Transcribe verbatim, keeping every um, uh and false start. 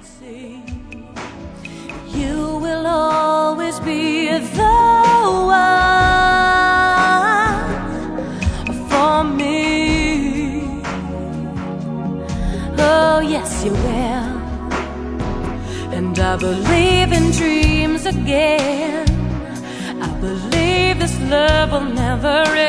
see. You will always be the one for me. Oh yes, you will. And I believe in dreams again. I believe this love will never end.